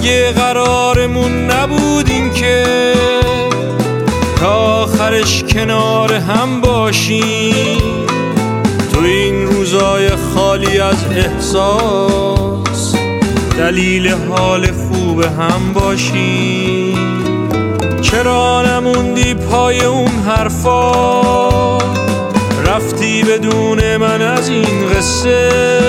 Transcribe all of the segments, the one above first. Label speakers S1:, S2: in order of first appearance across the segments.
S1: مگه قرارمون نبود این که تا آخرش کنار هم باشیم؟ تو این روزای خالی از احساس دلیل حال خوب هم باشیم. چرا نموندی پای اون حرفا، رفتی بدون من از این قصه؟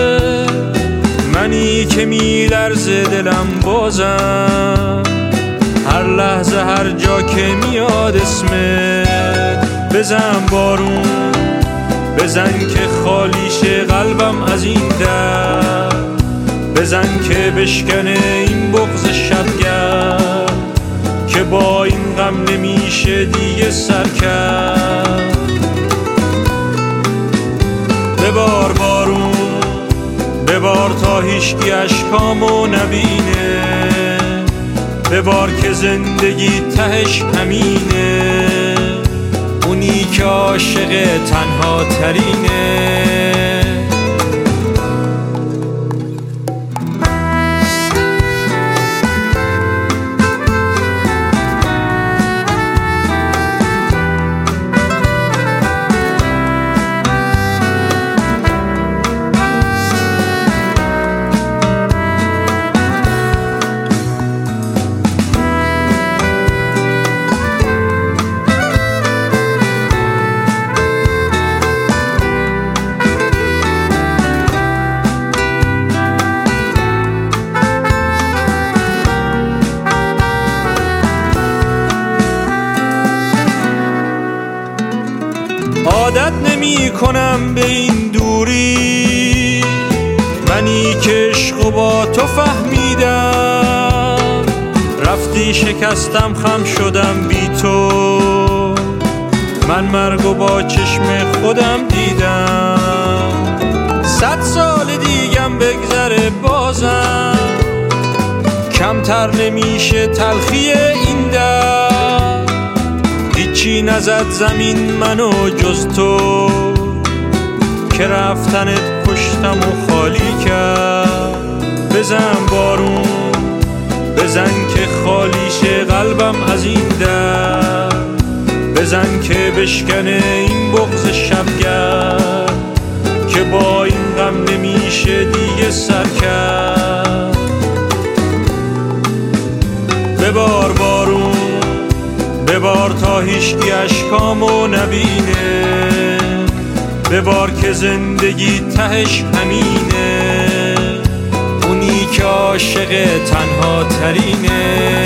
S1: منی که میلرزه دلم بازم هر لحظه هر جا که میاد اسمت. بزن بارون بزن که خالیشه قلبم از این در، بزن که بشکنه این بغض شبگرد که با این غم نمیشه دیگه سر کرد. ببار بارون ببار تا هیچکی اشکامو نبینه، ببار که زندگی تهش همینه، اونی که عاشق تنها ترینه. عادت نمی کنم به این دوری، منی که عشقو با تو فهمیدم، رفتی شکستم خم شدم بی تو، من مرگو با چشم خودم دیدم. 100 سال دیگم بگذره بازم کمتر نمیشه تلخی این در، هیچی نزد زمین منو جز تو که رفتنت پشتم و خالی کرد. بزن بارون بزن که خالیشه قلبم از این در، بزن که بشکنه این بغض شبگرد که با این غم نمیشه دیگه سر کرد. ببار بارون ببار تا هیچکی اشکامو نبینه، ببار که زندگی تهش همینه، اونی که عاشق تنها ترینه.